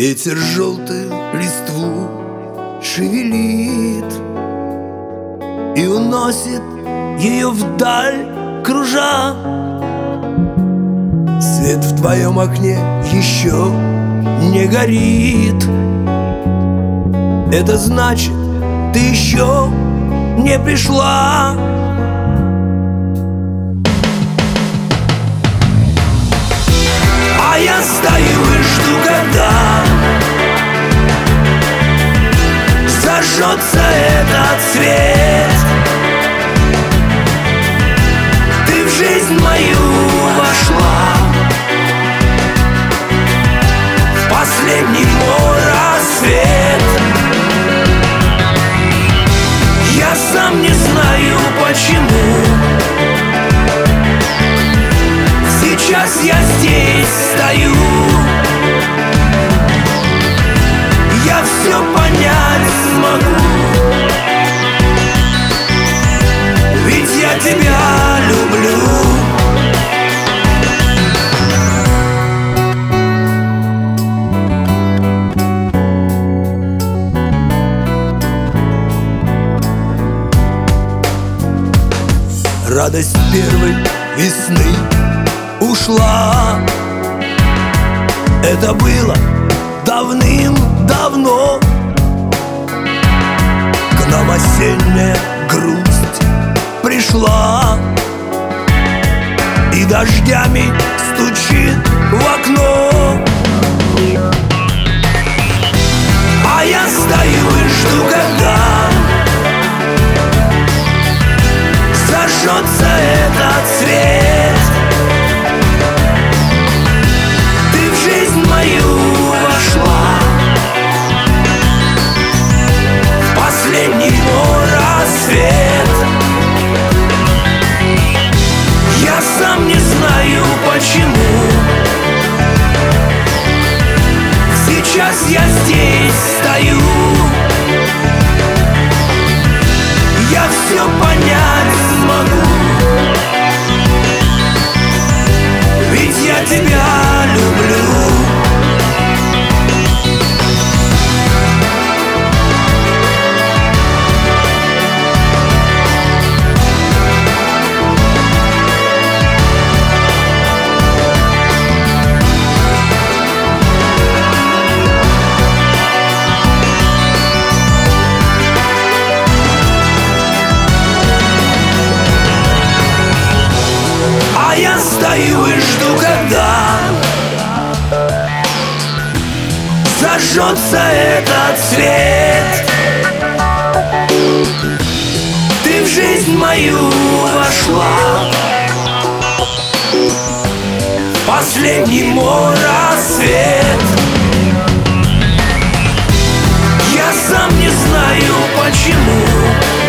Ветер желтую листву шевелит и уносит ее вдаль, кружа. Свет в твоем окне еще не горит. Это значит, ты еще не пришла. А я стою и жду, когда зажжется этот свет. Ты в жизнь мою вошла, в последний мой рассвет. Я сам не знаю почему сейчас я здесь стою. Я все понять смогу, ведь я тебя люблю. Радость первой весны ушла. Это было давным-давно. К нам осенняя грусть пришла и дождями стучит в окно. А я стою и жду, когда зажжется этот свет. Ты в жизнь мою вошла, в последний мой рассвет. Я сам не знаю почему сейчас я здесь стою. Я все понять смогу, ведь я тебя люблю. Я стою и жду, когда зажжется этот свет. Ты в жизнь мою вошла, последний мой рассвет. Я сам не знаю почему